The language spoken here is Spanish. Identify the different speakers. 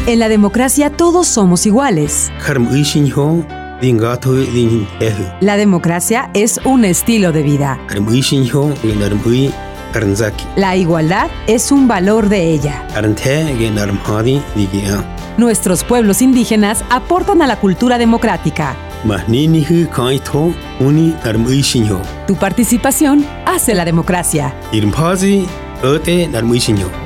Speaker 1: En la democracia todos somos iguales. La democracia es un estilo de vida. La igualdad es un valor de ella. Nuestros pueblos indígenas aportan a la cultura democrática. Tu participación hace la democracia.